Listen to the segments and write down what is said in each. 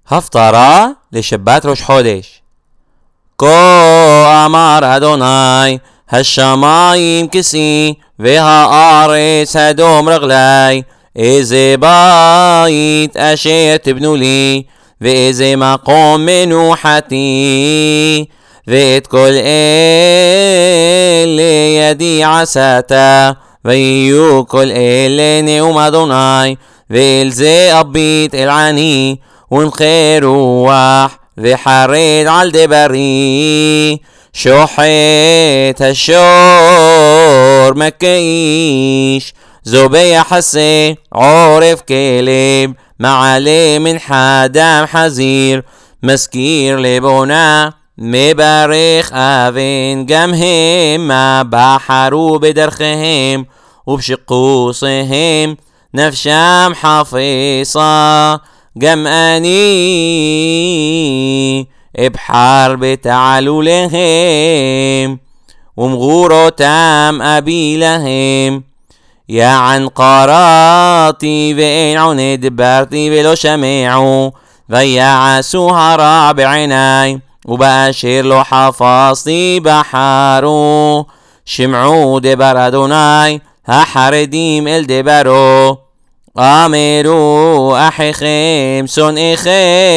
הפטרה לשבת ראש חודש. כה אמר אדוני, השמיים כיסי והארץ הדום רגלי, איזה בית אשר תבנו לי, ואיזה מקום מנוחתי, ואת כל אלה ידי עשת, ויהיו כל אלה נאום אדוני, ואל זה אביט אל עני, ונחה רוח וחרד על דברי, שוחט השור מכה איש, זובח עשה עורף כלב, מעלה מנחה דם חזיר, מזכיר לבונה מברך אבן, גם המה בחרו בדרכיהם ובשקוסיהם נפשם חפשה, גם אני אבחר בתעלוליהם ומגורותם אביא להם. יען קראתי ואין עונה, דברתי ולא שמעו, ויעשו הרע בעיני, ובאשר לא חפשתי בחרו. שמעו דבר אדוני, החרדים אל דברו, אמרו אחיכם שונאיכם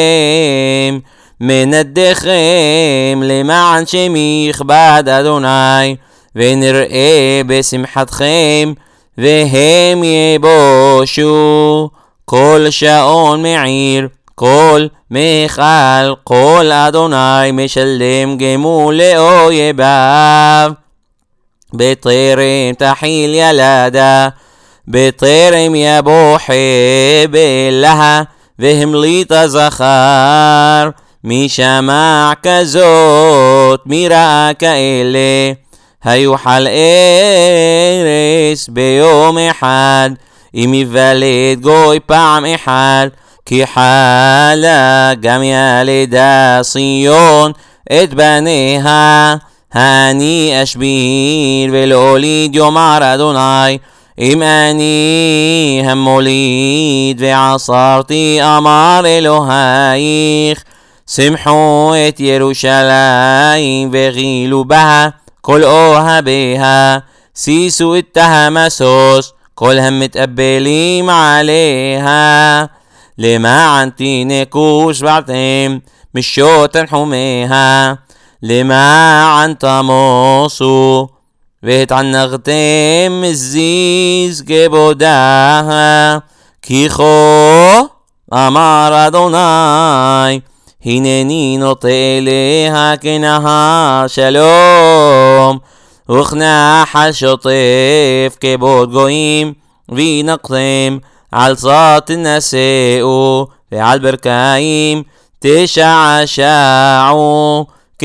מנדיכם, למען שמי יכבד אדוני, ונראה בשמחתכם והם יבושו. כל שעון מעיר, כל מיכל, כל אדוני משלם גמול לאויביו. בטרם תחיל ילדה, בטרם יבוא חבלה, והמליט הזכר. מי שמע כזאת, מי ראה כאלה, היוכל ארס ביום אחד, אם יוולד גוי פעם אחד, כי חלה גם ילדה ציון את בניה. אני אשביר ולהוליד יאמר אדוני, אם אני המוליד ועשרתי אמר אלוהיך. שמחו את ירושלים וגילו בה כל אוהביה, שישו את המסוס כל המתאבלים עליה. למען תינקו שבעתם משוט תנחומיה, למען תמוסו והתענגתם מזיז כבודה. כי כה אמר אדוני, הנני נוטה אליה כנהר שלום, וכנחל שוטף כבוד גויים, וינקתם על צד תנסאו, ועל ברכיים תשעשעו,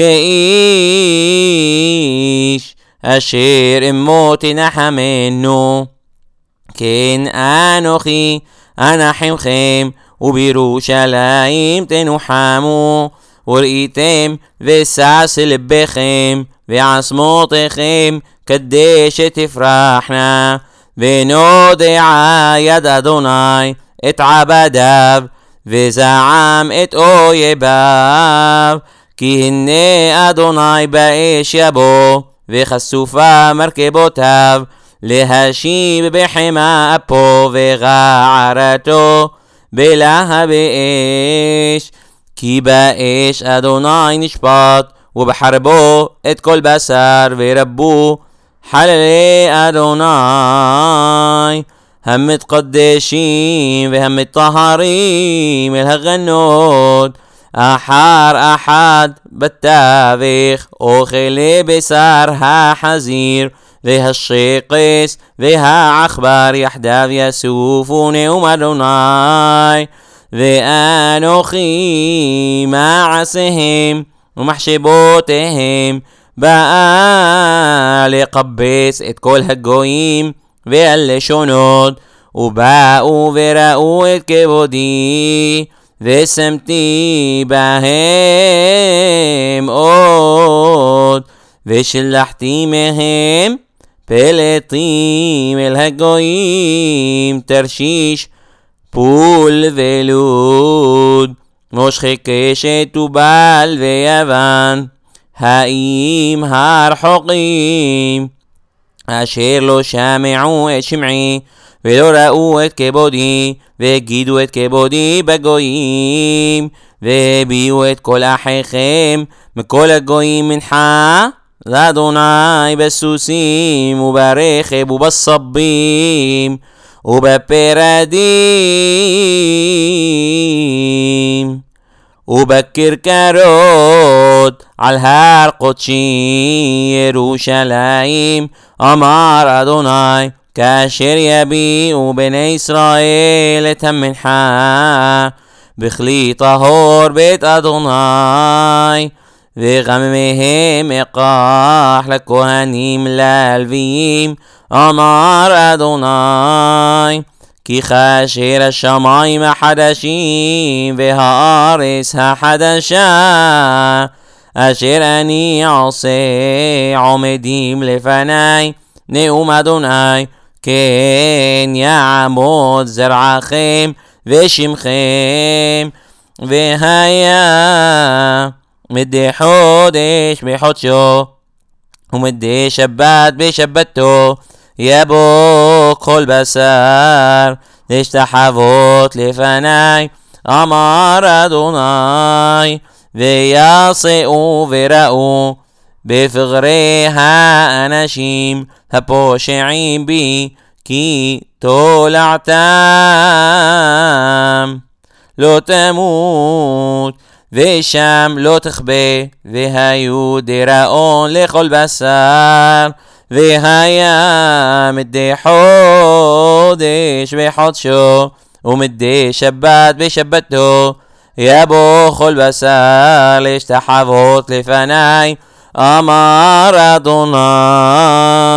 כאיש אשר אמו תנחמנו. כן אנוכי אנחמכם, ובירושלים תנוחמו. וראיתם ושש לבכם, ועצמותיכם קדשת תפרחנה, ונודעה יד אדוני את עבדיו, וזעם את אויביו. כי הנה אדוני באש יבוא, וחשופה מרכבותיו, להשיב בחמה אפו וגערתו בלהב אש. כי באש אדוני נשפט, ובחרבו את כל בשר, ורבו חללי אדוני המתקדשים והמטהרים אל הגנות. אחר אחד בתווך אוכלי בשר החזיר, והשקס והעכבר יחדיו יסופו נאום אדוני. ואנוכי מעשיהם ומחשבותיהם באה לקבץ את כל הגויים והלשונות, ובאו וראו את כבודי, ושמתי בהם עוד, ושלחתי מהם פלטים אל הגויים, תרשיש פול ולוד. מושכי קשת ובל ויוון, האיים הרחוקים, אשר לא שמעו את שמעי, ולא ראו את כבודי, והגידו את כבודי בגויים, והביאו את כל אחיכם מכל הגויים מנחה לאדוני בסוסים וברכב ובסבים ובפרדים ובכרכרות על הר קודשי ירושלים. אמר אדוני, כאשר יביאו בני ישראל את המנחה בכלי טהור בית אדוני, וגם מהם אקח לכהנים ללוויים. אמר אדוני, כי כאשר השמיים החדשים והארץ החדשה אשר אני עושה עומדים לפני, נאום אדוני, כן יעמוד זרעכם ושמכם. והיה מדי חודש בחודשו ומדי שבת בשבתו יבוא כל בשר להשתחוות לפני. אמר אדוני, ויסעו וראו בפגרי האנשים הפושעים בי, כי תולעתם לא תמות ושם לא תכבה, והיו דיראון לכל בשר. והיה מדי חודש בחודשו ומדי שבת בשבתו יבוא כל בשר להשתחוות לפני. אמר אדוני.